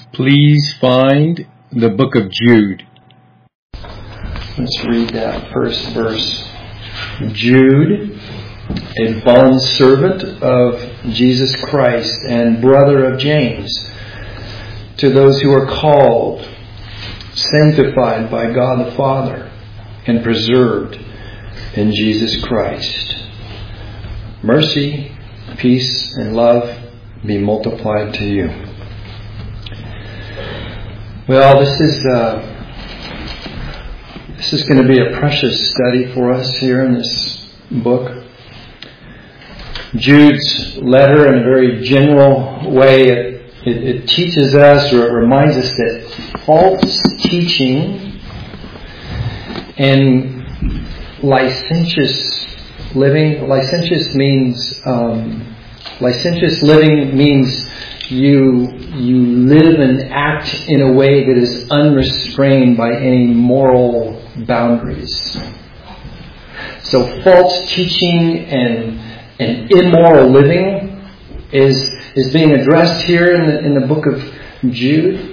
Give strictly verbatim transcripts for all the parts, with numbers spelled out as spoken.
please find the book of Jude. Let's read that first verse. Jude, a bondservant of Jesus Christ and brother of James, to those who are called, sanctified by God the Father, and preserved in Jesus Christ. Mercy, peace, and love be multiplied to you. Well, this is uh, this is going to be a precious study for us here in this book. Jude's letter, in a very general way, it, it, it teaches us, or it reminds us that false teaching and licentious living, licentious means um, licentious living means you you live and act in a way that is unrestrained by any moral boundaries. So false teaching and and immoral living is is being addressed here in the in the book of Jude.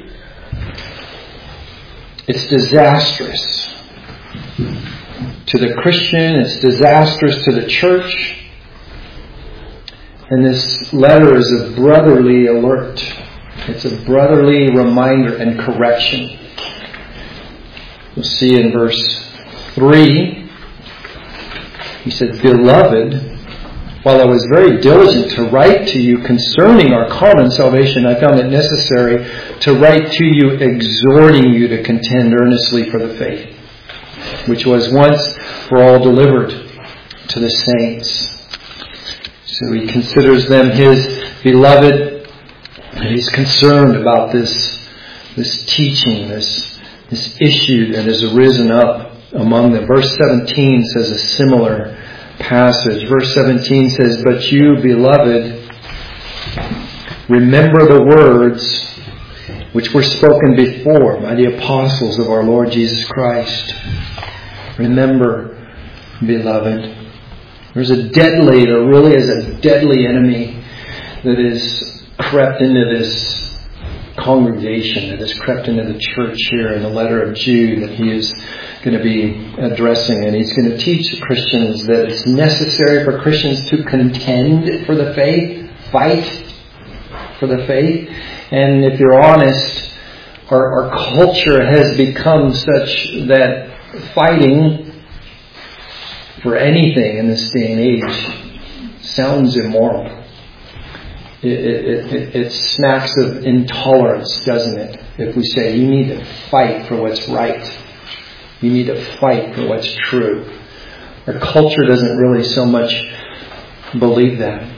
It's disastrous to the Christian, it's disastrous to the church. And this letter is a brotherly alert. It's a brotherly reminder and correction. We'll see in verse three, he said, "Beloved, while I was very diligent to write to you concerning our common salvation, I found it necessary to write to you, exhorting you to contend earnestly for the faith, which was once for all delivered to the saints." So he considers them his beloved, and he's concerned about this, this teaching, this, this issue that has arisen up among them. Verse seventeen says a similar passage. Verse seventeen says, "But you, beloved, remember the words which were spoken before by the apostles of our Lord Jesus Christ." Remember, beloved. There's a deadly, there really is a deadly enemy that is crept into this congregation, that has crept into the church here in the letter of Jude that he is going to be addressing. And he's going to teach Christians that it's necessary for Christians to contend for the faith, fight for the faith. And if you're honest, our, our culture has become such that fighting for anything in this day and age sounds immoral. It, it, it, it smacks of intolerance, doesn't it? If we say you need to fight for what's right, you need to fight for what's true. Our culture doesn't really so much believe that.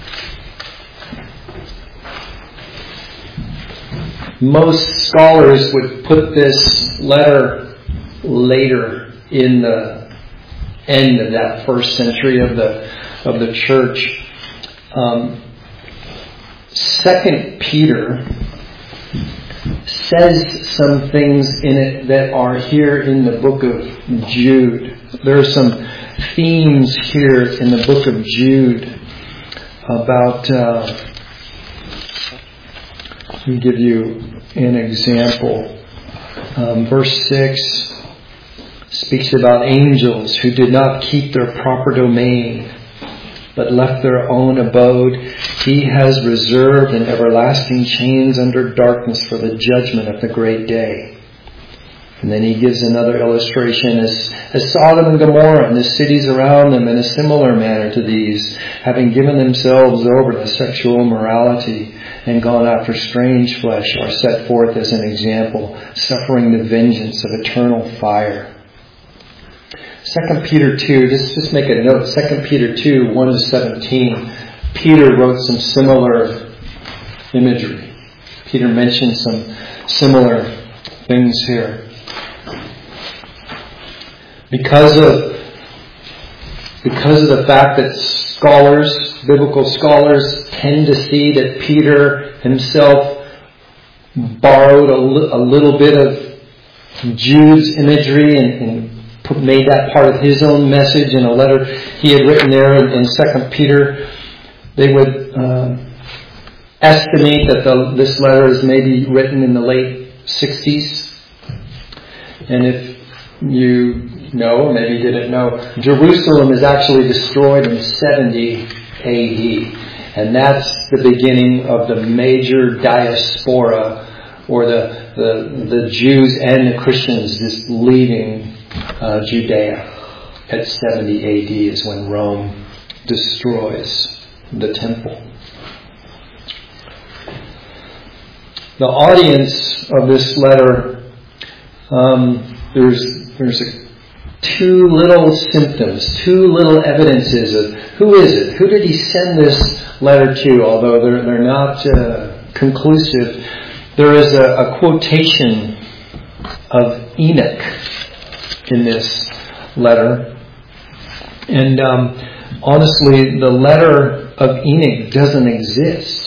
Most scholars would put this letter later in the end of that first century of the of the church. Um, Second Peter says some things in it that are here in the book of Jude. There are some themes here in the book of Jude about. Uh, let me give you an example. Um, verse six speaks about angels who did not keep their proper domain, but left their own abode. He has reserved in everlasting chains under darkness for the judgment of the great day. And then he gives another illustration as, as Sodom and Gomorrah and the cities around them in a similar manner to these, having given themselves over to sexual immorality and gone after strange flesh, are set forth as an example, suffering the vengeance of eternal fire. Second Peter two, just, just make a note, Second Peter two, one to seventeen, Peter wrote some similar imagery. Peter mentioned some similar things here. Because of, because of the fact that scholars, biblical scholars, tend to see that Peter himself borrowed a, li- a little bit of Jude's imagery and, and made that part of his own message in a letter he had written there in, in Second Peter. They would um, estimate that the, this letter is maybe written in the late sixties. And if you know, or maybe didn't know, Jerusalem is actually destroyed in seventy A D. And that's the beginning of the major diaspora, or the, the, the Jews and the Christians just leaving uh, Judea. At seventy A D is when Rome destroys the temple. The audience of this letter, um, there's there's a, two little symptoms, two little evidences of who is it? Who did he send this letter to? Although they're they're not uh, conclusive, there is a, a quotation of Enoch in this letter, and um, honestly, the letter of Enoch doesn't exist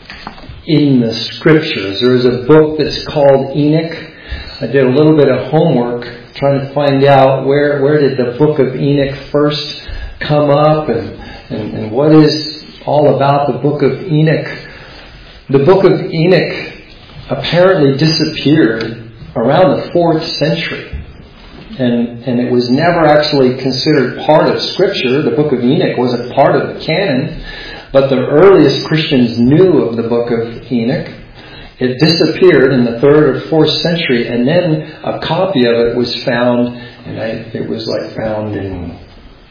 in the Scriptures. There is a book that's called Enoch. I did a little bit of homework trying to find out where where did the book of Enoch first come up, and, and, and what is all about the book of Enoch. The book of Enoch apparently disappeared around the fourth century. And, and it was never actually considered part of Scripture. The book of Enoch wasn't part of the canon. But the earliest Christians knew of the book of Enoch. It disappeared in the third or fourth century, and then a copy of it was found, and I, it was like found in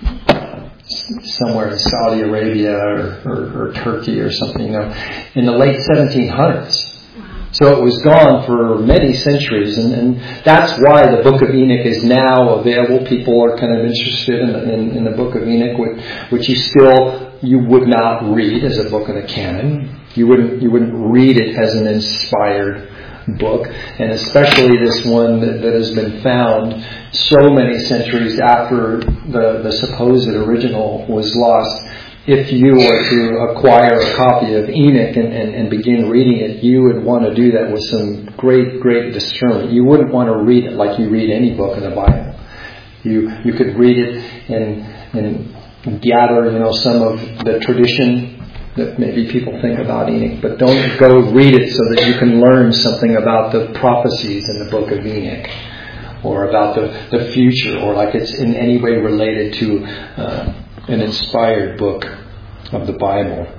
somewhere in Saudi Arabia or, or, or Turkey or something, you know, in the late seventeen hundreds. So it was gone for many centuries, and, and that's why the Book of Enoch is now available. People are kind of interested in the, in, in the Book of Enoch, which, which you still you would not read as a book of the canon. You wouldn't you wouldn't read it as an inspired book, and especially this one that, that has been found so many centuries after the, the supposed original was lost. If you were to acquire a copy of Enoch and, and, and begin reading it, you would want to do that with some great, great discernment. You wouldn't want to read it like you read any book in the Bible. You you could read it and and gather, you know, some of the tradition that maybe people think about Enoch, but don't go read it so that you can learn something about the prophecies in the book of Enoch, or about the, the future, or like it's in any way related to uh, an inspired book of the Bible.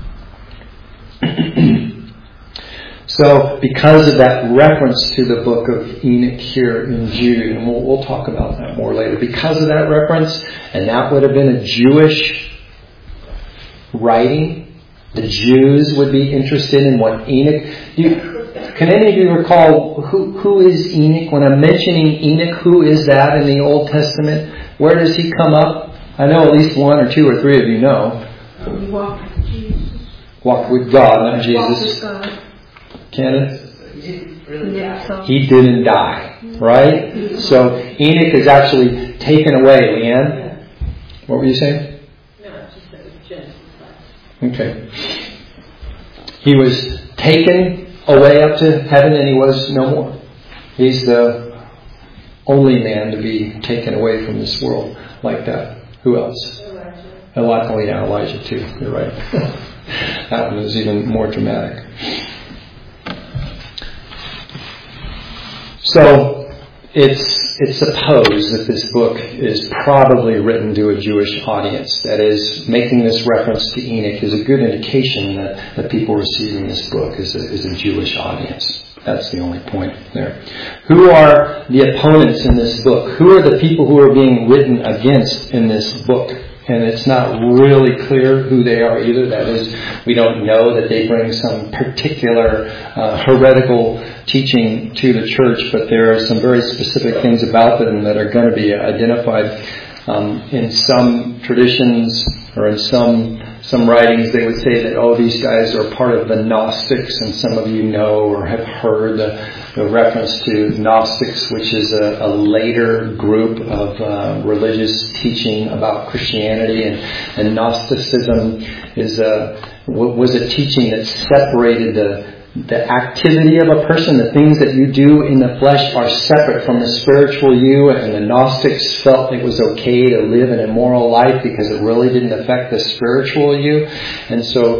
So, because of that reference to the book of Enoch here in Jude, and we'll, we'll talk about that more later, because of that reference, and that would have been a Jewish writing, the Jews would be interested in what Enoch... You, can any of you recall who, who is Enoch? When I'm mentioning Enoch, who is that in the Old Testament? Where does he come up? I know at least one or two or three of you know. He walked with Jesus. Walked with God, not Jesus. Walked with God. Kenneth? He didn't really die. He didn't die, right? So Enoch is actually taken away. Leanne? What were you saying? Okay. He was taken away up to heaven, and he was no more. He's the only man to be taken away from this world like that. Who else? Elijah. Elijah. Oh yeah, Elijah too. You're right. That one was even more dramatic. So it's it's supposed that this book is probably written to a Jewish audience. That is, making this reference to Enoch is a good indication that the people receiving this book is a, is a Jewish audience. That's the only point there. Who are the opponents in this book? Who are the people who are being written against in this book? And it's not really clear who they are either. That is, we don't know that they bring some particular uh, heretical teaching to the church, but there are some very specific things about them that are going to be identified. Um, in some traditions or in some some writings, they would say that, oh, these guys are part of the Gnostics, and some of you know or have heard the, the reference to Gnostics, which is a, a later group of uh, religious teaching about Christianity, and, and Gnosticism is a was a teaching that separated the the activity of a person. The things that you do in the flesh are separate from the spiritual you, and the Gnostics felt it was okay to live an immoral life because it really didn't affect the spiritual you. And so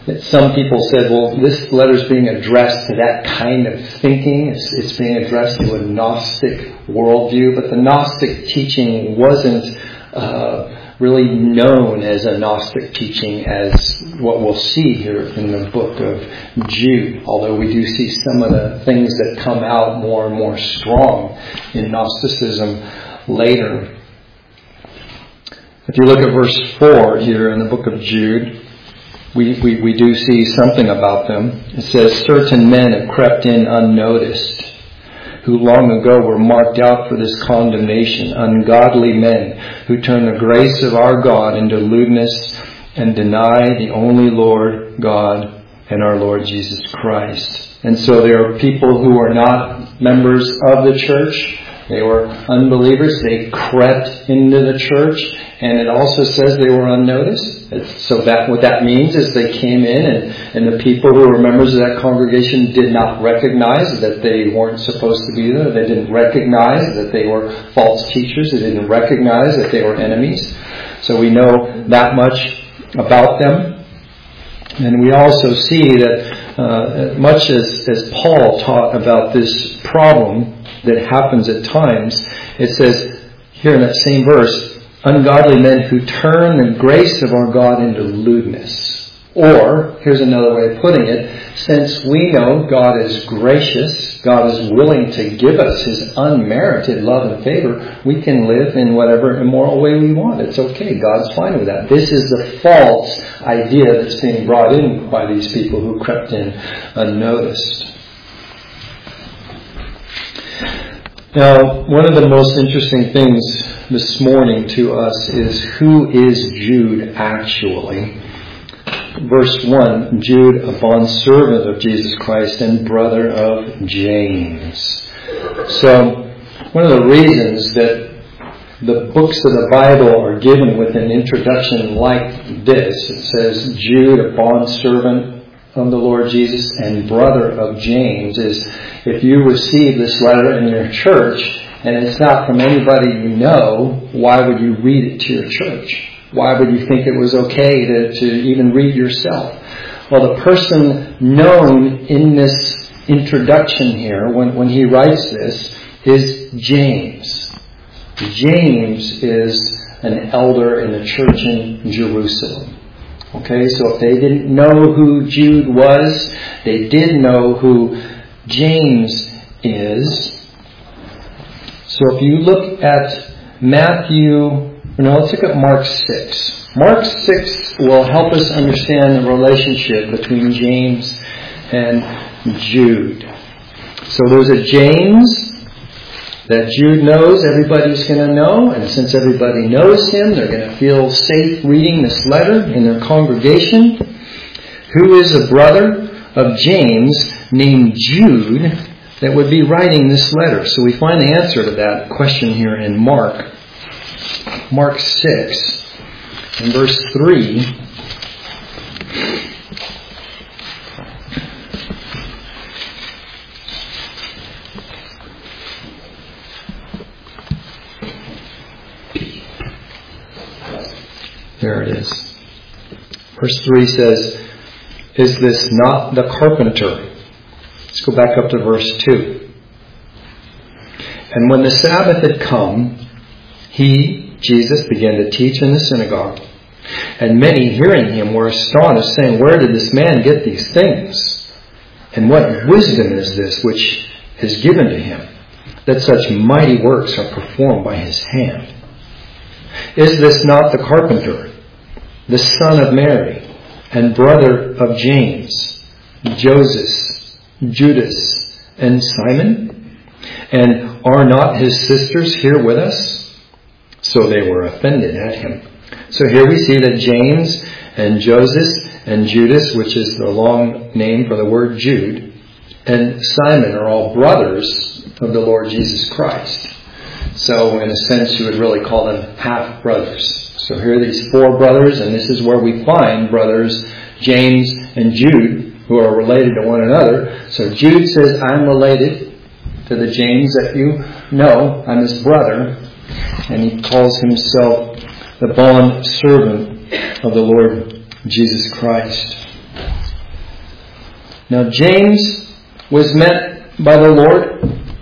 Some people said, well, this letter is being addressed to that kind of thinking. It's, it's being addressed to a Gnostic worldview. But the Gnostic teaching wasn't uh, really known as a Gnostic teaching as what we'll see here in the book of Jude. Although we do see some of the things that come out more and more strong in Gnosticism later. If you look at verse four here in the book of Jude, We, we, we do see something about them. It says, certain men have crept in unnoticed, who long ago were marked out for this condemnation, ungodly men who turn the grace of our God into lewdness and deny the only Lord God and our Lord Jesus Christ. And so there are people who are not members of the church. They were unbelievers. They crept into the church. And it also says they were unnoticed. So that what that means is they came in and, and the people who were members of that congregation did not recognize that they weren't supposed to be there. They didn't recognize that they were false teachers. They didn't recognize that they were enemies. So we know that much about them. And we also see that uh, much as, as Paul taught about this problem that happens at times, it says here in that same verse, ungodly men who turn the grace of our God into lewdness. Or, here's another way of putting it, since we know God is gracious, God is willing to give us His unmerited love and favor, we can live in whatever immoral way we want. It's okay. God's fine with that. This is the false idea that's being brought in by these people who crept in unnoticed. Now, one of the most interesting things this morning to us is who is Jude actually? Verse one, Jude, a bondservant of Jesus Christ and brother of James. So, one of the reasons that the books of the Bible are given with an introduction like this, it says Jude, a bondservant of the Lord Jesus and brother of James, is if you receive this letter in your church and it's not from anybody you know, why would you read it to your church? Why would you think it was okay to, to even read yourself? Well, the person known in this introduction here, when, when he writes this, is James. James is an elder in the church in Jerusalem. Okay, so if they didn't know who Jude was, they did know who James is. So if you look at Matthew, no, let's look at Mark six. Mark six will help us understand the relationship between James and Jude. So there's a James that Jude knows everybody's going to know, and since everybody knows him, they're going to feel safe reading this letter in their congregation. Who is a brother of James named Jude that would be writing this letter? So we find the answer to that question here in Mark. Mark six, in verse three. There it is. Verse three says, is this not the carpenter? Let's go back up to verse two. And when the Sabbath had come, he, Jesus, began to teach in the synagogue. And many hearing him were astonished, saying, where did this man get these things? And what wisdom is this which is given to him, that such mighty works are performed by his hand? Is this not the carpenter, the son of Mary, and brother of James, Joseph, Judas, and Simon? And are not his sisters here with us? So they were offended at him. So here we see that James and Joseph and Judas, which is the long name for the word Jude, and Simon are all brothers of the Lord Jesus Christ. So in a sense, you would really call them half-brothers. So here are these four brothers, and this is where we find brothers James and Jude, who are related to one another. So Jude says, I'm related to the James that you know. I'm his brother. And he calls himself the bond servant of the Lord Jesus Christ. Now James was met by the Lord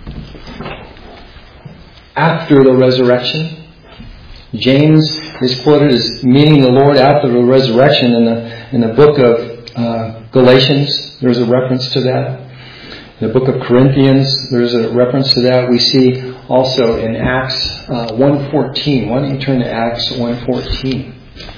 after the resurrection. James is quoted as meeting the Lord after the resurrection in the in the book of uh, Galatians. There's a reference to that. In the book of Corinthians, there's a reference to that. We see also in Acts uh, one fourteen. Why don't you turn to Acts one fourteen?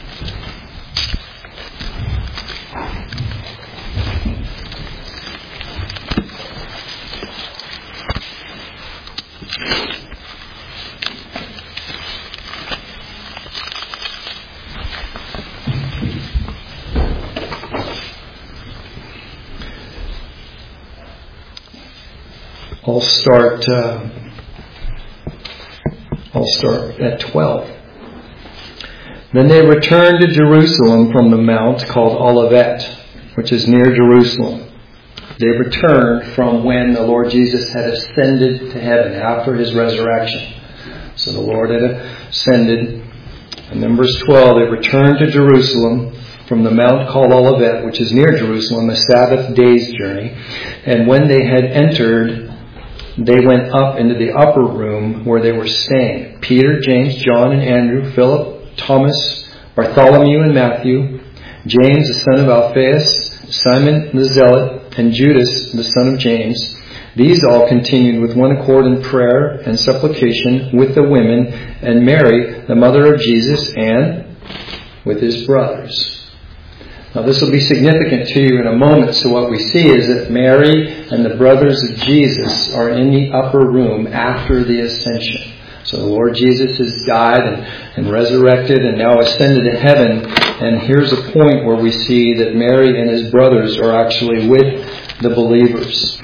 I'll start. Uh, I'll start at twelve. Then they returned to Jerusalem from the mount called Olivet, which is near Jerusalem. They returned from when the Lord Jesus had ascended to heaven after his resurrection. So the Lord had ascended. And then verse twelve, they returned to Jerusalem from the mount called Olivet, which is near Jerusalem, a Sabbath day's journey. And when they had entered, they went up into the upper room where they were staying. Peter, James, John, and Andrew, Philip, Thomas, Bartholomew, and Matthew, James, the son of Alphaeus, Simon the Zealot, and Judas, the son of James. These all continued with one accord in prayer and supplication with the women and Mary, the mother of Jesus, and with his brothers. Now this will be significant to you in a moment. So what we see is that Mary and the brothers of Jesus are in the upper room after the ascension. So the Lord Jesus has died and, and resurrected and now ascended to heaven. And here's a point where we see that Mary and his brothers are actually with the believers.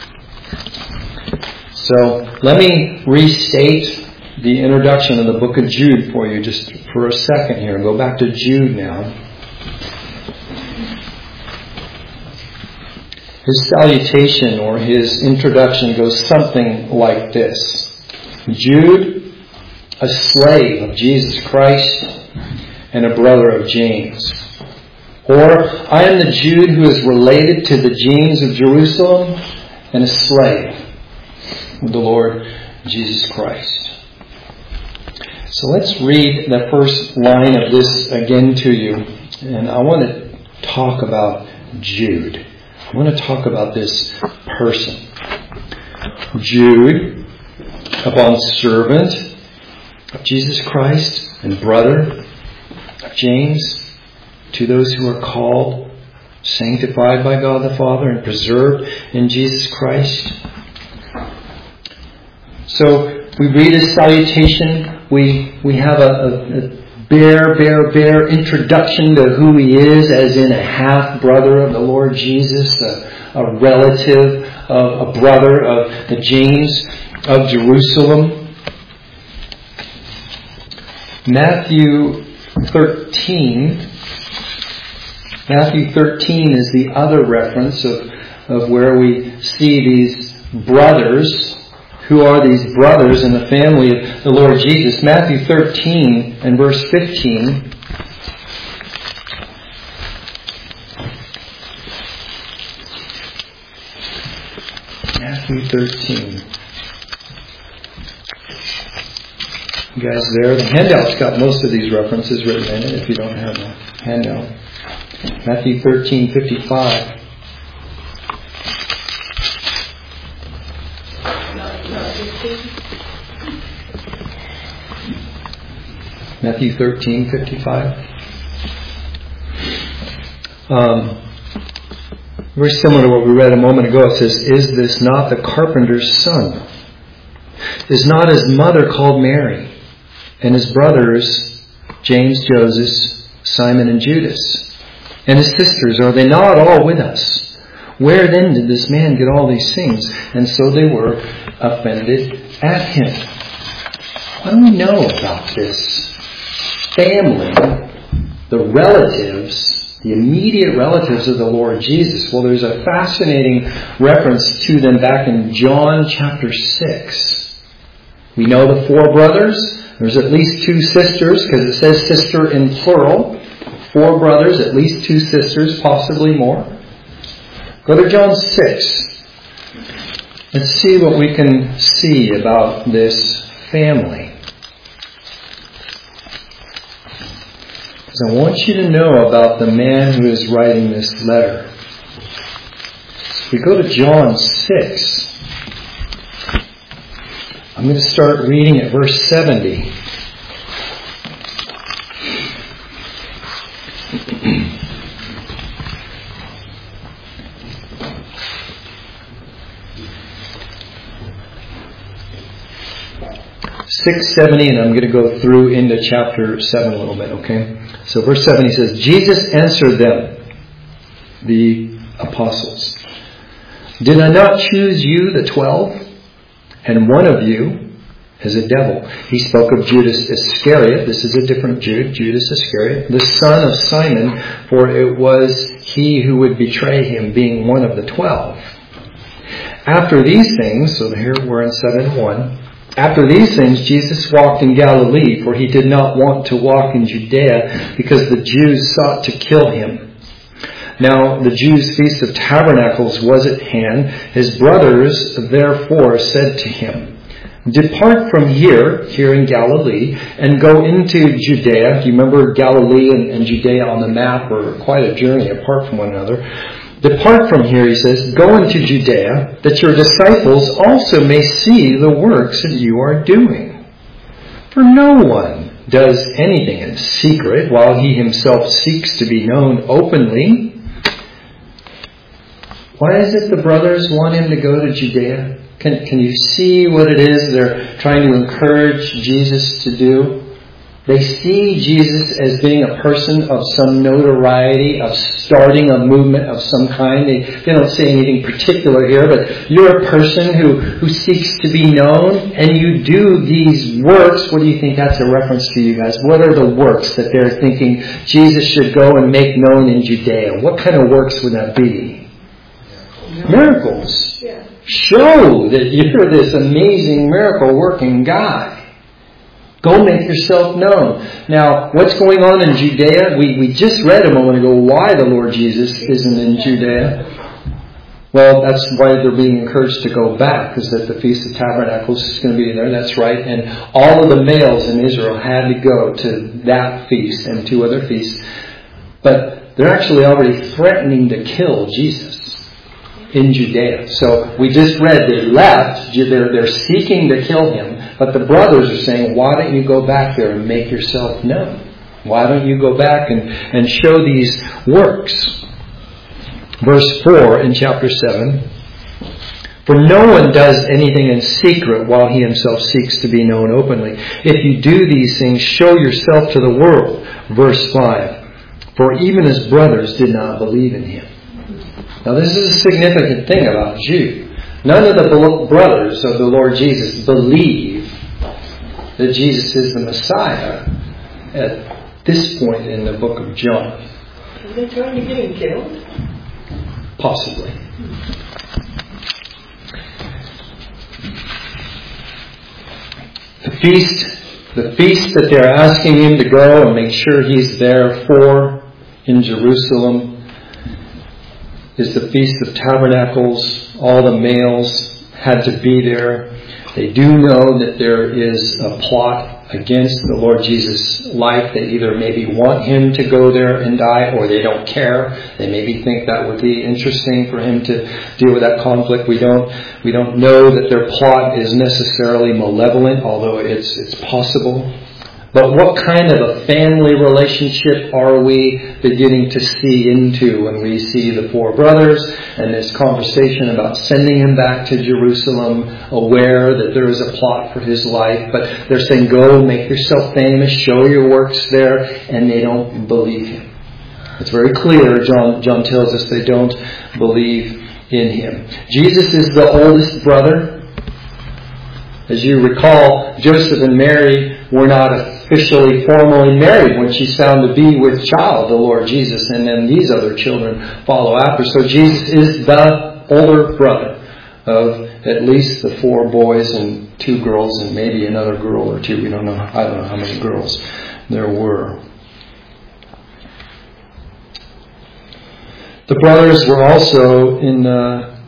So let me restate the introduction of the book of Jude for you just for a second here. Go back to Jude now. His salutation or his introduction goes something like this. Jude, a slave of Jesus Christ and a brother of James. Or, I am the Jude who is related to the James of Jerusalem and a slave of the Lord Jesus Christ. So let's read the first line of this again to you. And I want to talk about Jude. I want to talk about this person. Jude, a bondservant of Jesus Christ and brother of James, to those who are called, sanctified by God the Father, and preserved in Jesus Christ. So we read his salutation. We we have a, a, a bare, bare, bare introduction to who he is, as in a half-brother of the Lord Jesus, a, a relative, of, a brother of the James of Jerusalem. Matthew thirteen. Matthew thirteen is the other reference of, of where we see these brothers. Who are these brothers in the family of the Lord Jesus? Matthew thirteen and verse fifteen. Matthew thirteen. You guys there? The handout's got most of these references written in it if you don't have a handout. Matthew thirteen fifty-five. Matthew thirteen fifty-five. Um, very similar to what we read a moment ago. It says, "Is this not the carpenter's son? Is not his mother called Mary? And his brothers, James, Joseph, Simon, and Judas? And his sisters, are they not all with us? Where then did this man get all these things?" And so they were offended at him. What do we know about this family, the relatives, the immediate relatives of the Lord Jesus? Well, there's a fascinating reference to them back in John chapter six. We know the four brothers. There's at least two sisters, because it says sister in plural. Four brothers, at least two sisters, possibly more. Go to John six. Let's see what we can see about this family. Because I want you to know about the man who is writing this letter. If we go to John six, I'm going to start reading at verse seventy. six seventy, and I'm going to go through into chapter seven a little bit, okay? So verse seventy says, Jesus answered them, the apostles, "Did I not choose you, the twelve? And one of you is a devil." He spoke of Judas Iscariot. This is a different Jude, Judas Iscariot, the son of Simon, for it was he who would betray him, being one of the twelve. After these things, so here we're in seven one. After these things, Jesus walked in Galilee, for he did not want to walk in Judea, because the Jews sought to kill him. Now the Jews' feast of tabernacles was at hand. His brothers therefore said to him, "Depart from here, here in Galilee, and go into Judea." Do you remember Galilee and, and Judea on the map are quite a journey apart from one another. "Depart from here," he says, "go into Judea, that your disciples also may see the works that you are doing. For no one does anything in secret while he himself seeks to be known openly." Why is it the brothers want him to go to Judea? Can, can you see what it is they're trying to encourage Jesus to do? They see Jesus as being a person of some notoriety, of starting a movement of some kind. They, they don't say anything particular here, but you're a person who, who seeks to be known, and you do these works. What do you think that's a reference to, you guys? What are the works that they're thinking Jesus should go and make known in Judea? What kind of works would that be? Miracles. Yeah. Show that you're this amazing miracle-working guy. Go make yourself known. Now, what's going on in Judea? We, we just read a moment ago why the Lord Jesus isn't in Judea. Well, that's why they're being encouraged to go back, because that the Feast of Tabernacles is going to be there. That's right. And all of the males in Israel had to go to that feast and two other feasts. But they're actually already threatening to kill Jesus in Judea. So we just read they left. They're, they're seeking to kill him. But the brothers are saying, why don't you go back there and make yourself known? Why don't you go back and, and show these works? Verse four in chapter seven. "For no one does anything in secret while he himself seeks to be known openly. If you do these things, show yourself to the world." Verse five. "For even his brothers did not believe in him." Now this is a significant thing about Jude. None of the brothers of the Lord Jesus believe that Jesus is the Messiah at this point in the book of John. Are they trying to get him killed? Possibly. The feast, the feast that they're asking him to go and make sure he's there for in Jerusalem is the Feast of Tabernacles. All the males had to be there. They do know that there is a plot against the Lord Jesus' life. They either maybe want him to go there and die, or they don't care. They maybe think that would be interesting for him to deal with that conflict. We don't we don't know that their plot is necessarily malevolent, although it's it's possible. But what kind of a family relationship are we beginning to see into when we see the four brothers and this conversation about sending him back to Jerusalem, aware that there is a plot for his life, but they're saying, go, make yourself famous, show your works there, and they don't believe him. It's very clear, John, John tells us they don't believe in him. Jesus is the oldest brother. As you recall, Joseph and Mary were not officially, formally married when she's found to be with child, the Lord Jesus, and then these other children follow after. So Jesus is the older brother of at least the four boys and two girls and maybe another girl or two. We don't know. I don't know how many girls there were. The brothers were also in uh,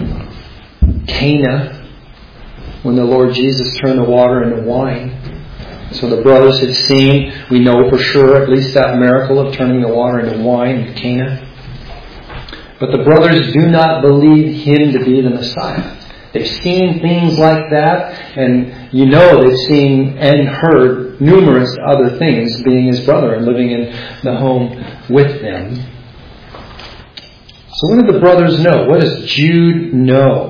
Cana when the Lord Jesus turned the water into wine. So the brothers had seen, we know for sure, at least that miracle of turning the water into wine in Cana. But the brothers do not believe Him to be the Messiah. They've seen things like that, and you know they've seen and heard numerous other things, being His brother and living in the home with them. So what do the brothers know? What does Jude know?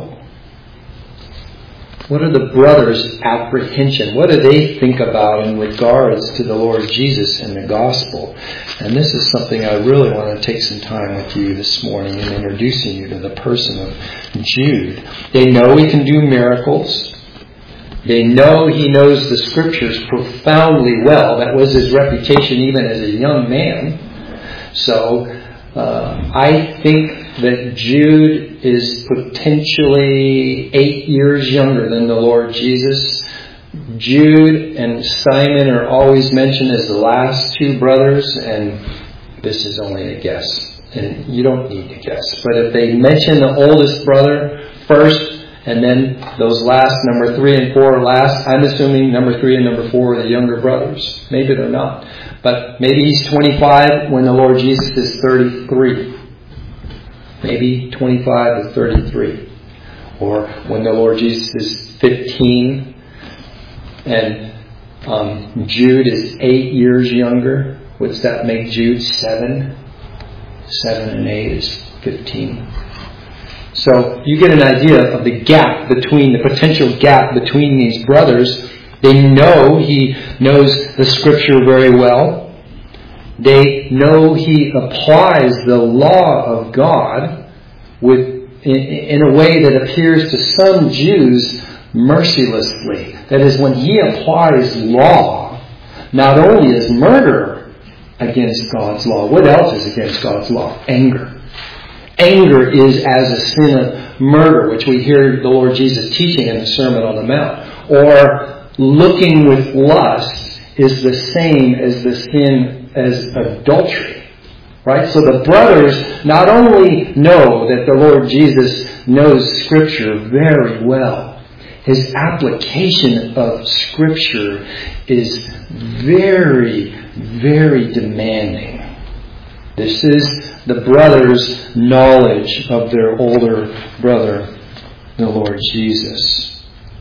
What are the brothers' apprehension? What do they think about in regards to the Lord Jesus and the gospel? And this is something I really want to take some time with you this morning in introducing you to the person of Jude. They know he can do miracles. They know he knows the Scriptures profoundly well. That was his reputation even as a young man. So uh, I think that Jude is potentially eight years younger than the Lord Jesus. Jude and Simon are always mentioned as the last two brothers, and this is only a guess. And you don't need to guess. But if they mention the oldest brother first, and then those last, number three and four are last, I'm assuming number three and number four are the younger brothers. Maybe they're not. But maybe he's twenty-five when the Lord Jesus is thirty-three. Maybe twenty-five to thirty-three. Or when the Lord Jesus is fifteen and um, Jude is eight years younger. What's that make Jude? Seven? Seven and eight is fifteen. So you get an idea of the gap between, the potential gap between these brothers. They know he knows the Scripture very well. They know he applies the law of God with in, in a way that appears to some Jews mercilessly. That is, when he applies law, not only is murder against God's law, what else is against God's law? Anger. Anger is as a sin of murder, which we hear the Lord Jesus teaching in the Sermon on the Mount. Or looking with lust is the same as the sin as adultery. Right? So the brothers not only know that the Lord Jesus knows Scripture very well, his application of Scripture is very, very demanding. This is the brothers' knowledge of their older brother, the Lord Jesus.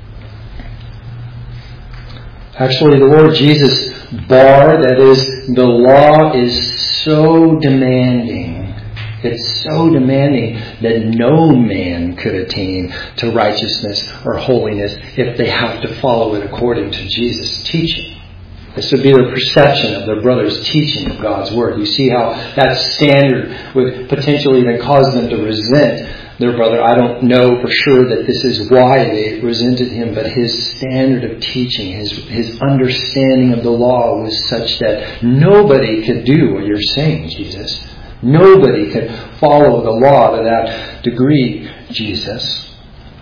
Actually, the Lord Jesus' bar, that is, the law, is so demanding. It's so demanding that no man could attain to righteousness or holiness if they have to follow it according to Jesus' teaching. This would be the perception of their brother's teaching of God's Word. You see how that standard would potentially even cause them to resent their brother. I don't know for sure that this is why they resented him, but his standard of teaching, his, his understanding of the law was such that nobody could do what you're saying, Jesus. Nobody could follow the law to that degree, Jesus.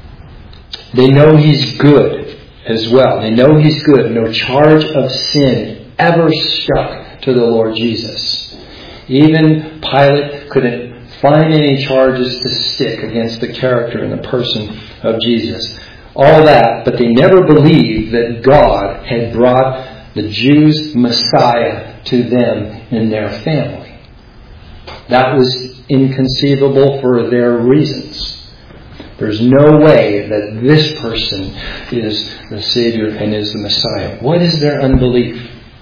They know He's good as well. They know He's good. No charge of sin ever stuck to the Lord Jesus. Even Pilate couldn't find any charges to stick against the character and the person of Jesus. All that, but they never believed that God had brought the Jews' Messiah to them in their family. That was inconceivable for their reasons. There's no way that this person is the Savior and is the Messiah. What is their unbelief?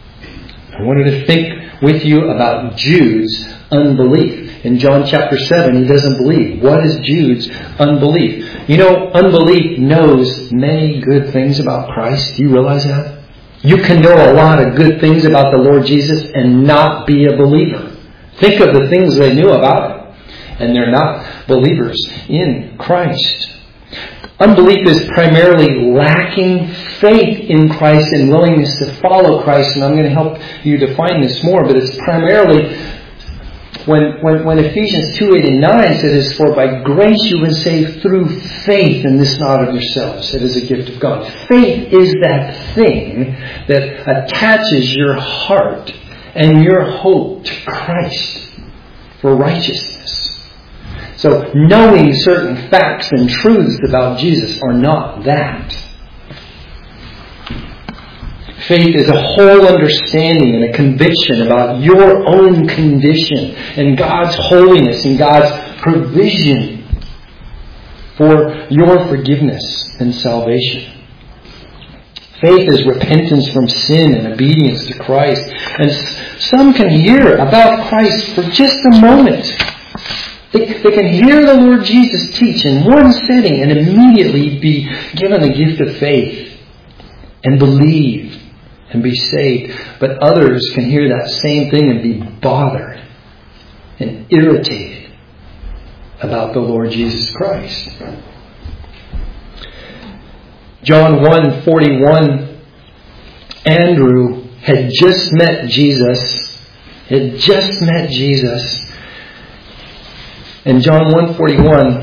I wanted to think with you about Jude's unbelief. In John chapter seven, he doesn't believe. What is Jude's unbelief? You know, unbelief knows many good things about Christ. Do you realize that? You can know a lot of good things about the Lord Jesus and not be a believer. Think of the things they knew about Him. And they're not believers in Christ. Unbelief is primarily lacking faith in Christ and willingness to follow Christ. And I'm going to help you define this more. But it's primarily when, when, when Ephesians two, eight and nine says, "For by grace you were saved through faith, and this not of yourselves. It is a gift of God." Faith is that thing that attaches your heart and your hope to Christ for righteousness. So knowing certain facts and truths about Jesus are not that. Faith is a whole understanding and a conviction about your own condition and God's holiness and God's provision for your forgiveness and salvation. Faith is repentance from sin and obedience to Christ. And some can hear about Christ for just a moment. They, they can hear the Lord Jesus teach in one setting and immediately be given the gift of faith and believe and be saved. But others can hear that same thing and be bothered and irritated about the Lord Jesus Christ. John one forty-one, Andrew had just met Jesus. Had just met Jesus. And John one forty-one,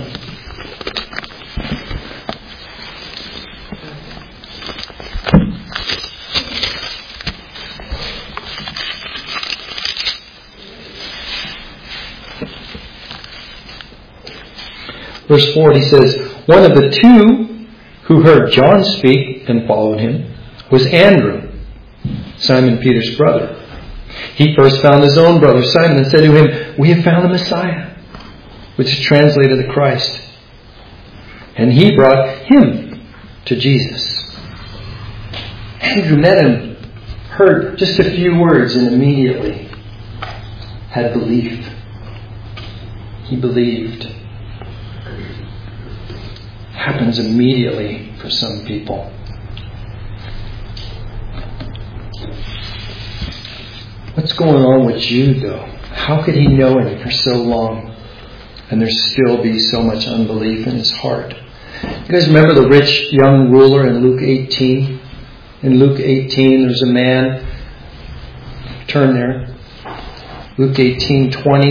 verse forty says, one of the two who heard John speak and followed him was Andrew, Simon Peter's brother. He first found his own brother Simon and said to him, we have found the Messiah, which is translated the Christ. And he brought him to Jesus. Andrew met him, heard just a few words, and immediately had belief. He believed. Happens immediately for some people. What's going on with Jude, though? How could he know him for so long and there still be so much unbelief in his heart? You guys remember the rich young ruler in Luke eighteen? In Luke eighteen, there's a man. Turn there. Luke eighteen twenty.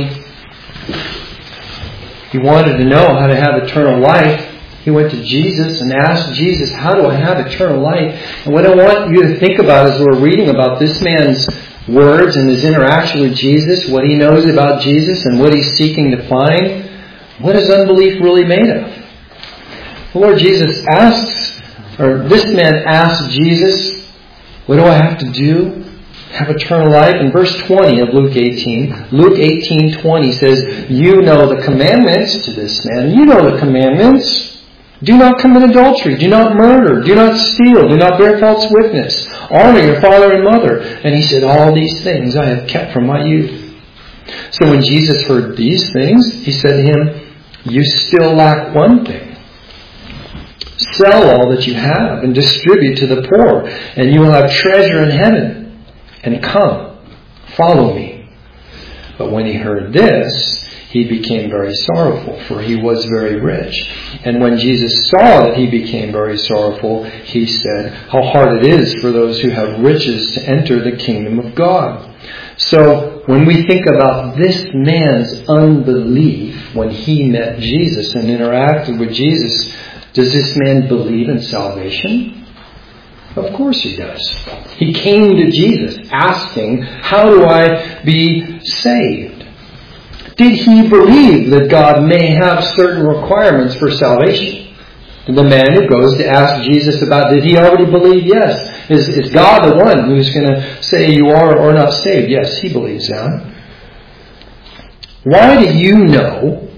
He wanted to know how to have eternal life. He went to Jesus and asked Jesus, how do I have eternal life? And what I want you to think about as we're reading about this man's words and his interaction with Jesus, what he knows about Jesus and what he's seeking to find, what is unbelief really made of? The Lord Jesus asks, or this man asks Jesus, what do I have to do to have eternal life? In verse twenty of Luke eighteen, Luke eighteen twenty says, you know the commandments to this man. You know the commandments. Do not commit adultery. Do not murder. Do not steal. Do not bear false witness. Honor your father and mother. And he said, all these things I have kept from my youth. So when Jesus heard these things, he said to him, you still lack one thing. Sell all that you have and distribute to the poor, and you will have treasure in heaven. And come, follow me. But when he heard this, he became very sorrowful, for he was very rich. And when Jesus saw that he became very sorrowful, he said, how hard it is for those who have riches to enter the kingdom of God. So when we think about this man's unbelief when he met Jesus and interacted with Jesus, does this man believe in salvation? Of course he does. He came to Jesus asking, how do I be saved? Did he believe that God may have certain requirements for salvation? The man who goes to ask Jesus about, did he already believe? Yes. Is, is God the one who's going to say you are or not saved? Yes, he believes that. Why do you know?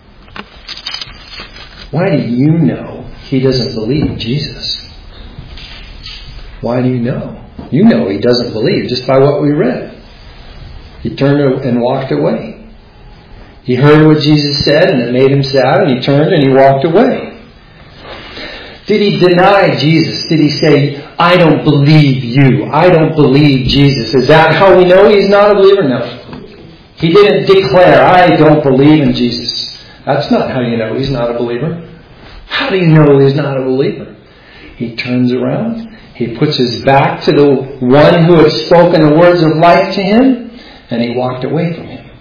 Why do you know he doesn't believe Jesus? Why do you know? You know he doesn't believe just by what we read. He turned and walked away. He heard what Jesus said and it made him sad, and he turned and he walked away. Did he deny Jesus? Did he say, I don't believe you. I don't believe Jesus. Is that how we know he's not a believer? No. He didn't declare, I don't believe in Jesus. That's not how you know he's not a believer. How do you know he's not a believer? He turns around. He puts his back to the one who had spoken the words of life to him, and he walked away from him.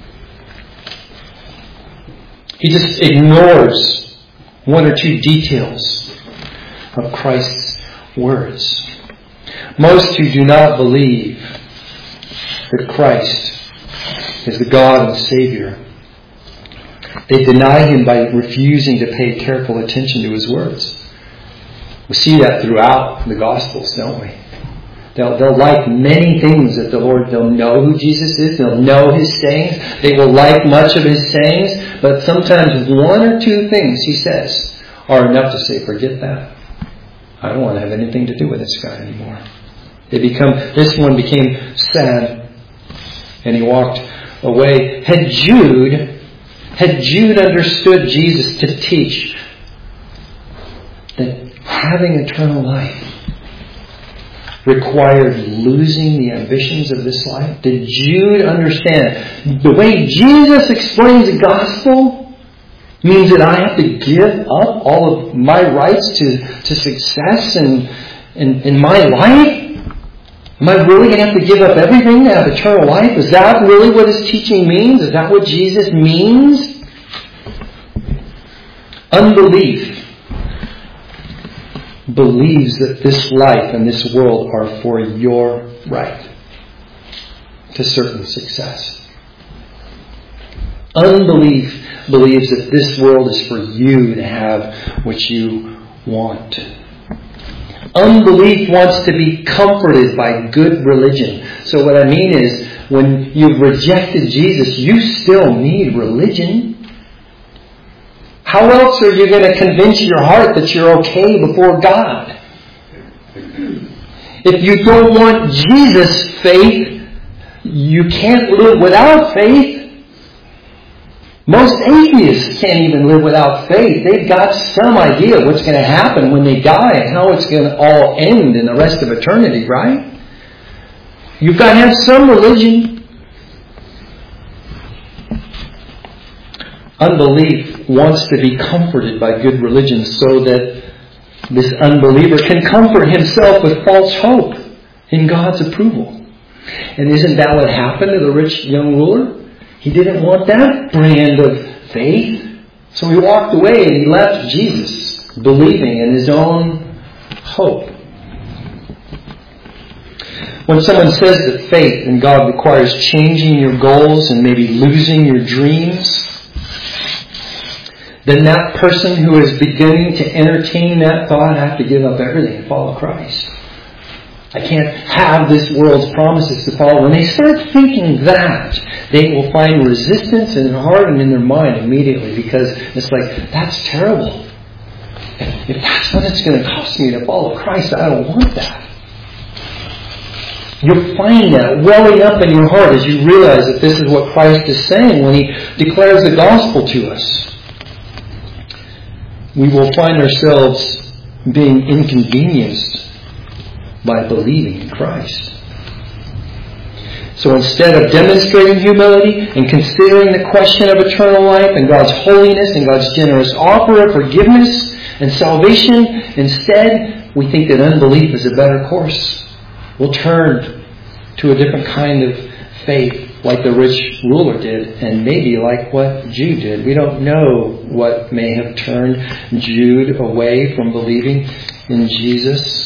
He just ignores one or two details of Christ's words. Most who do not believe that Christ is the God and Savior They deny Him by refusing to pay careful attention to His words. We see that throughout the Gospels, don't we? They'll, they'll like many things that the Lord, they'll know who Jesus is, they'll know His sayings, they will like much of His sayings, but sometimes one or two things He says are enough to say, forget that. I don't want to have anything to do with this guy anymore. They become, this one became sad, and he walked away. Had Jude, had Jude understood Jesus to teach that having eternal life required losing the ambitions of this life? Did Jude understand the way Jesus explains the gospel means that I have to give up all of my rights to, to success in, in, in my life? Am I really going to have to give up everything to have eternal life? Is that really what His teaching means? Is that what Jesus means? Unbelief believes that this life and this world are for your right to certain success. Unbelief believes that this world is for you to have what you want. Unbelief wants to be comforted by good religion. So what I mean is, when you've rejected Jesus, you still need religion. How else are you going to convince your heart that you're okay before God? If you don't want Jesus' faith, you can't live without faith. Most atheists can't even live without faith. They've got some idea of what's going to happen when they die and how it's going to all end in the rest of eternity, right? You've got to have some religion. Unbelief wants to be comforted by good religion so that this unbeliever can comfort himself with false hope in God's approval. And isn't that what happened to the rich young ruler? He didn't want that brand of faith. So he walked away and he left Jesus, believing in his own hope. When someone says that faith in God requires changing your goals and maybe losing your dreams, then that person who is beginning to entertain that thought has to give up everything and follow Christ. I can't have this world's promises to follow. When they start thinking that, they will find resistance in their heart and in their mind immediately, because it's like, that's terrible. If, if that's what it's going to cost me to follow Christ, I don't want that. You'll find that welling up in your heart as you realize that this is what Christ is saying when He declares the gospel to us. We will find ourselves being inconvenienced by believing in Christ. So instead of demonstrating humility and considering the question of eternal life and God's holiness and God's generous offer of forgiveness and salvation, instead we think that unbelief is a better course. We'll turn to a different kind of faith, like the rich ruler did, and maybe like what Jude did. We don't know what may have turned Jude away from believing in Jesus.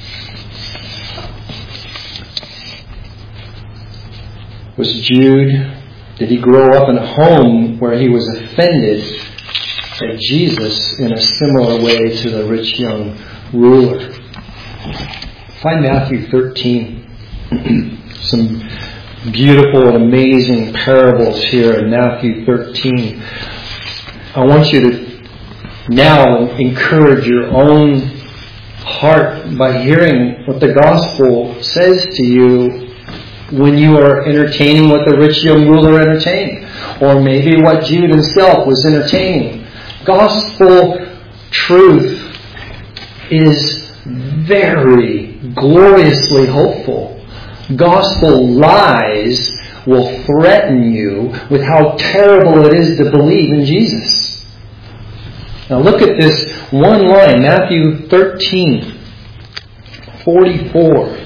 Was Jude, did he grow up in a home where he was offended at Jesus in a similar way to the rich young ruler? Find Matthew thirteen. Some beautiful and amazing parables here in Matthew thirteen. I want you to now encourage your own heart by hearing what the gospel says to you when you are entertaining what the rich young ruler entertained, or maybe what Jude himself was entertaining. Gospel truth is very gloriously hopeful. Gospel lies will threaten you with how terrible it is to believe in Jesus. Now look at this one line, Matthew thirteen, forty-four.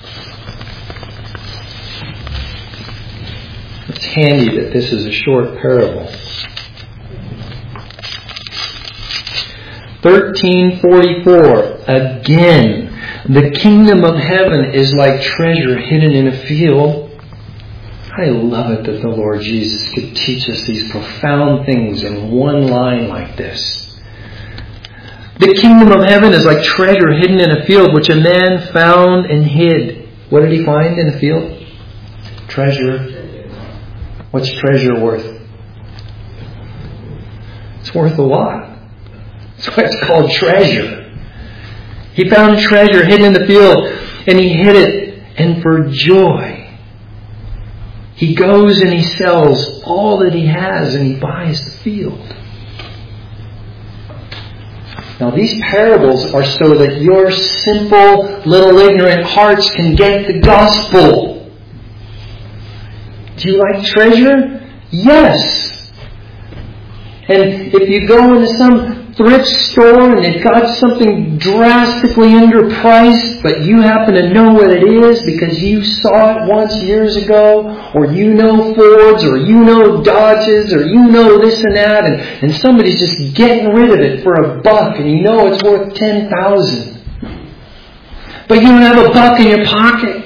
It's handy that this is a short parable. thirteen forty-four. Again, the kingdom of heaven is like treasure hidden in a field, I love it that the Lord Jesus could teach us these profound things in one line like this. The kingdom of heaven is like treasure hidden in a field, which a man found and hid. What did he find in the field? Treasure. What's treasure worth? It's worth a lot. That's why it's called treasure. He found treasure hidden in the field, and he hid it. And for joy, he goes and he sells all that he has and he buys the field. Now these parables are so that your simple, little ignorant hearts can get the gospel. Do you like treasure? Yes. And if you go into some thrift store and they've got something drastically underpriced, but you happen to know what it is because you saw it once years ago, or you know Fords, or you know Dodges, or you know this and that, and, and somebody's just getting rid of it for a buck, and you know it's worth ten thousand. But you don't have a buck in your pocket.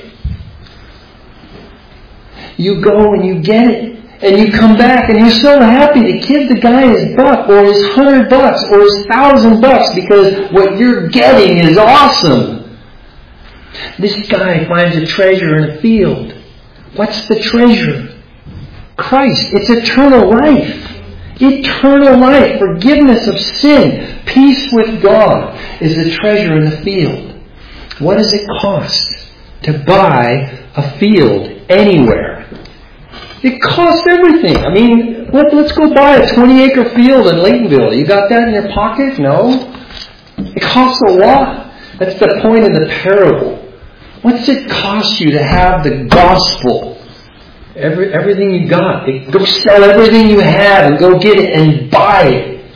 You go and you get it. And you come back and you're so happy to give the guy his buck or his hundred bucks or his thousand bucks because what you're getting is awesome. This guy finds a treasure in a field. What's the treasure? Christ. It's eternal life. Eternal life. Forgiveness of sin. Peace with God is the treasure in the field. What does it cost to buy a field anywhere? It costs everything. I mean, let, let's go buy a twenty acre field in Laytonville. You got that in your pocket? No. It costs a lot. That's the point of the parable. What's it cost you to have the gospel? Every, everything you got. Go sell everything you have and go get it and buy it.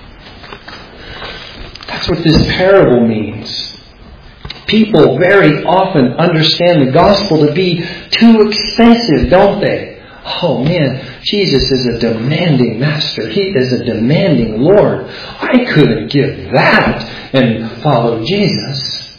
That's what this parable means. People very often understand the gospel to be too expensive, don't they? Oh man, Jesus is a demanding master. He is a demanding Lord. I couldn't give that and follow Jesus.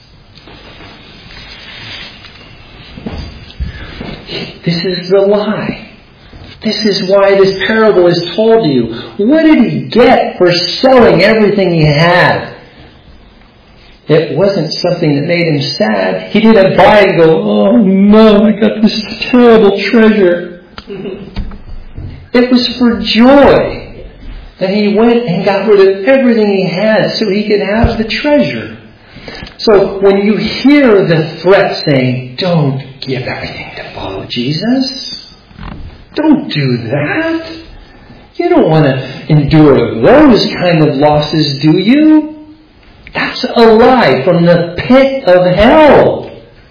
This is the lie. This is why this parable is told to you. What did he get for selling everything he had? It wasn't something that made him sad. He didn't buy it and go, oh no, I got this terrible treasure. It was for joy that he went and got rid of everything he had so he could have the treasure. So when you hear the threat saying, don't give everything to follow Jesus, don't do that. You don't want to endure those kind of losses, do you? That's a lie from the pit of hell.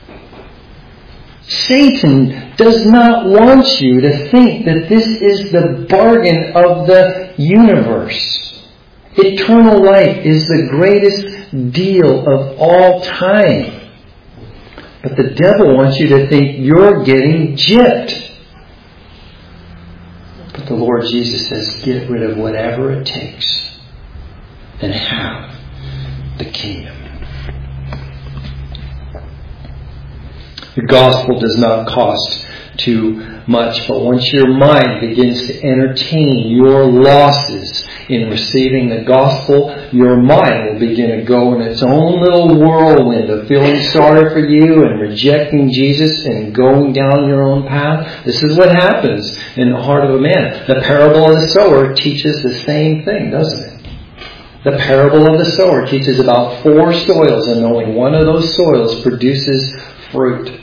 Satan does not want you to think that this is the bargain of the universe. Eternal life is the greatest deal of all time. But the devil wants you to think you're getting gypped. But the Lord Jesus says, get rid of whatever it takes and have the kingdom. The gospel does not cost too much, but once your mind begins to entertain your losses in receiving the gospel, your mind will begin to go in its own little whirlwind of feeling sorry for you and rejecting Jesus and going down your own path. This is what happens in the heart of a man. The parable of the sower teaches the same thing, doesn't it? The parable of the sower teaches about four soils, and only one of those soils produces fruit.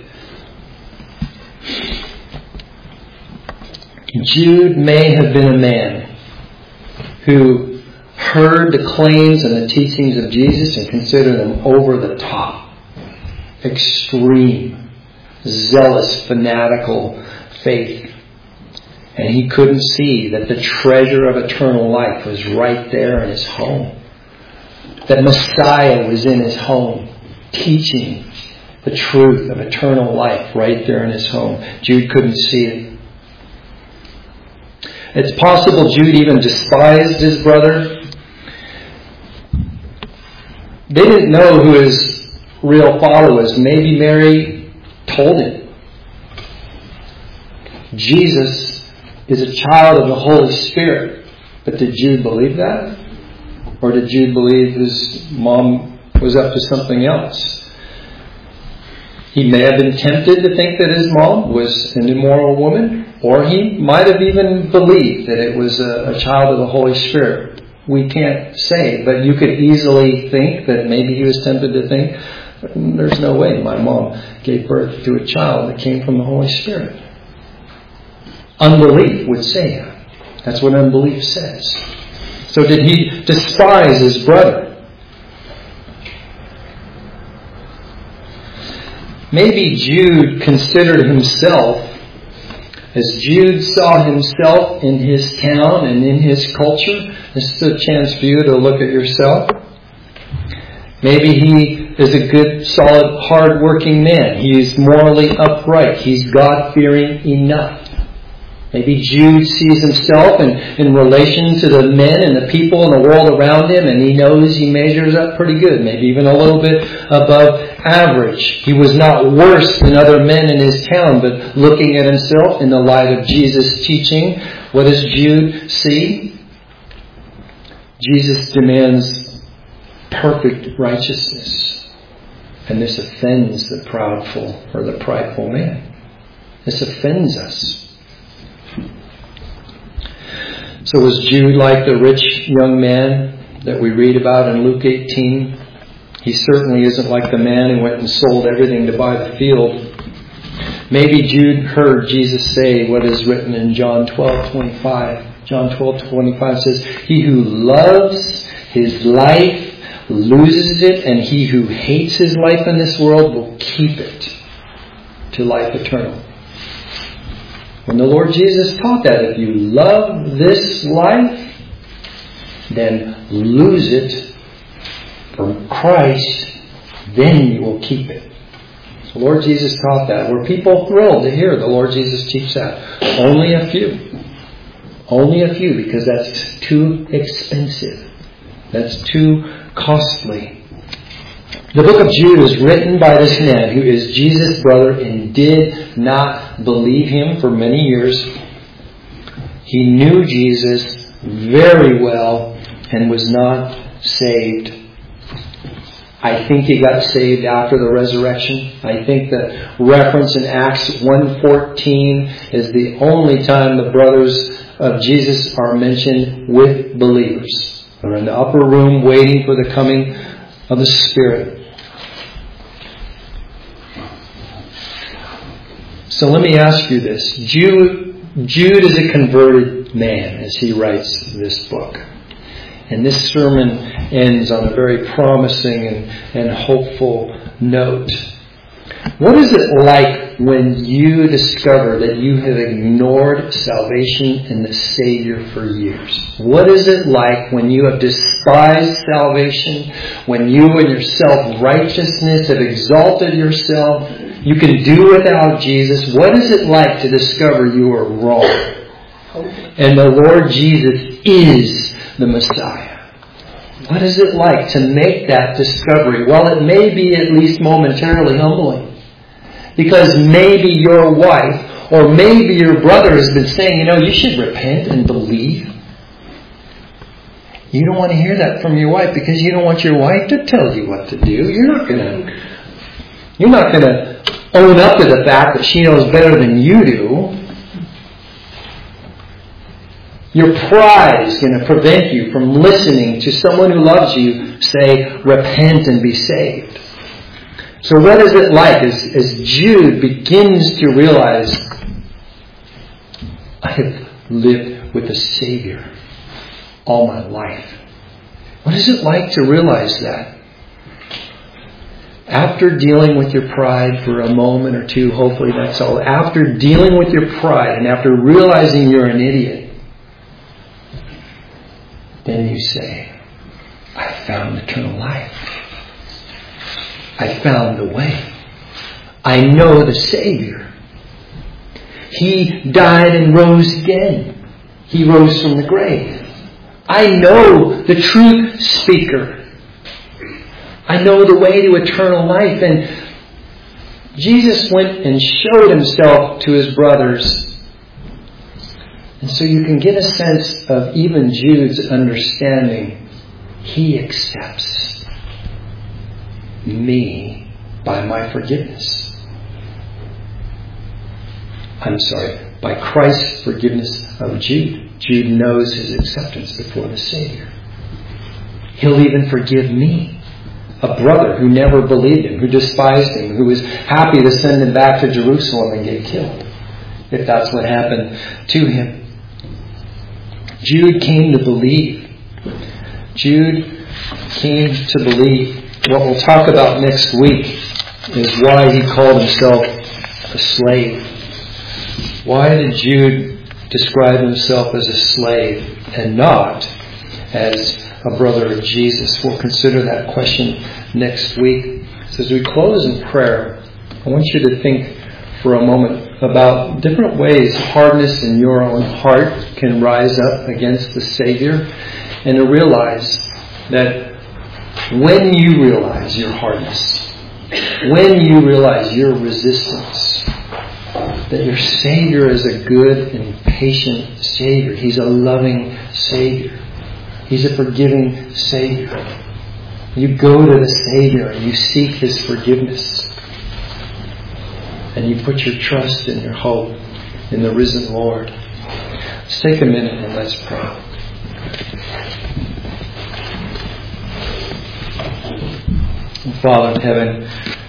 Jude may have been a man who heard the claims and the teachings of Jesus and considered them over the top, extreme, zealous, fanatical faith. And he couldn't see that the treasure of eternal life was right there in his home. That Messiah was in his home, teaching the truth of eternal life right there in his home. Jude couldn't see it. It's possible Jude even despised his brother. They didn't know who his real father was. Maybe Mary told him. Jesus is a child of the Holy Spirit. But did Jude believe that? Or did Jude believe his mom was up to something else? He may have been tempted to think that his mom was an immoral woman, or he might have even believed that it was a, a child of the Holy Spirit. We can't say, but you could easily think that maybe he was tempted to think, there's no way my mom gave birth to a child that came from the Holy Spirit. Unbelief would say that. That's what unbelief says. So did he despise his brother? Maybe Jude considered himself, as Jude saw himself in his town and in his culture. This is a chance for you to look at yourself. Maybe he is a good, solid, hard-working man. He's morally upright. He's God-fearing enough. Maybe Jude sees himself in, in relation to the men and the people in the world around him, and he knows he measures up pretty good, maybe even a little bit above average. He was not worse than other men in his town, but looking at himself in the light of Jesus' teaching, what does Jude see? Jesus demands perfect righteousness, and this offends the proudful or the prideful man. This offends us. So was Jude like the rich young man that we read about in Luke eighteen? He certainly isn't like the man who went and sold everything to buy the field. Maybe Jude heard Jesus say what is written in John twelve twenty-five. John twelve twenty-five says, "He who loves his life loses it, and he who hates his life in this world will keep it to life eternal." When the Lord Jesus taught that, if you love this life, then lose it for Christ, then you will keep it. The Lord Jesus taught that. Were people thrilled to hear the Lord Jesus teach that? Only a few. Only a few, because that's too expensive. That's too costly. The book of Jude is written by this man who is Jesus' brother and did not believe him for many years. He knew Jesus very well and was not saved. I think he got saved after the resurrection. I think the reference in Acts one fourteen is the only time the brothers of Jesus are mentioned with believers. They're in the upper room waiting for the coming of the Spirit. So let me ask you this. Jude, Jude is a converted man as he writes this book. And this sermon ends on a very promising and, and hopeful note. What is it like when you discover that you have ignored salvation and the Savior for years? What is it like when you have despised salvation, when you and your self-righteousness have exalted yourself? You can do without Jesus. What is it like to discover you are wrong? And the Lord Jesus is the Messiah. What is it like to make that discovery? Well, it may be at least momentarily humbling. Because maybe your wife or maybe your brother has been saying, you know, you should repent and believe. You don't want to hear that from your wife because you don't want your wife to tell you what to do. You're not going to, you're not going to own up to the fact that she knows better than you do. Your pride is going to prevent you from listening to someone who loves you say, repent and be saved. So what is it like as, as Jude begins to realize, I have lived with the Savior all my life? What is it like to realize that? After dealing with your pride for a moment or two, hopefully that's all. After dealing with your pride and after realizing you're an idiot, then you say, I found eternal life. I found the way. I know the Savior. He died and rose again. He rose from the grave. I know the truth speaker. I know the way to eternal life. And Jesus went and showed himself to his brothers And so you can get a sense of even Jude's understanding. He accepts me by my forgiveness. I'm sorry, by Christ's forgiveness of Jude. Jude knows his acceptance before the Savior. He'll even forgive me, a brother who never believed him, who despised him, who was happy to send him back to Jerusalem and get killed, if that's what happened to him. Jude came to believe. Jude came to believe. What we'll talk about next week is why he called himself a slave. Why did Jude describe himself as a slave and not as a brother of Jesus? We'll consider that question next week. So as we close in prayer, I want you to think for a moment about different ways hardness in your own heart can rise up against the Savior, and to realize that when you realize your hardness, when you realize your resistance, that your Savior is a good and patient Savior. He's a loving Savior. He's a forgiving Savior. You go to the Savior and you seek His forgiveness. And you put your trust and your hope in the risen Lord. Let's take a minute and let's pray. Father in heaven,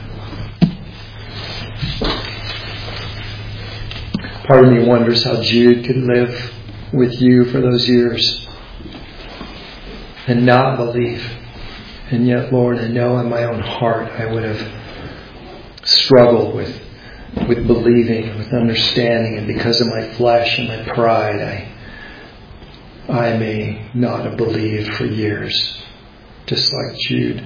part of me wonders how Jude could live with you for those years and not believe. And yet, Lord, I know in my own heart I would have struggled with with believing, with understanding, and because of my flesh and my pride, I I may not have believed for years, just like Jude.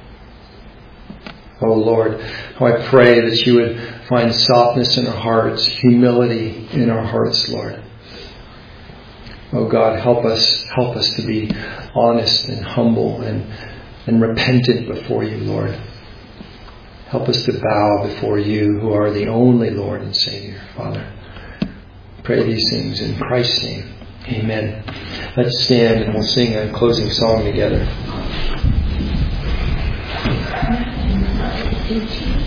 Oh Lord, how I pray that you would find softness in our hearts, humility in our hearts, Lord. Oh God, help us, help us to be honest and humble and, and repentant before you, Lord. Help us to bow before you, who are the only Lord and Savior, Father. Pray these things in Christ's name. Amen. Let's stand and we'll sing a closing song together.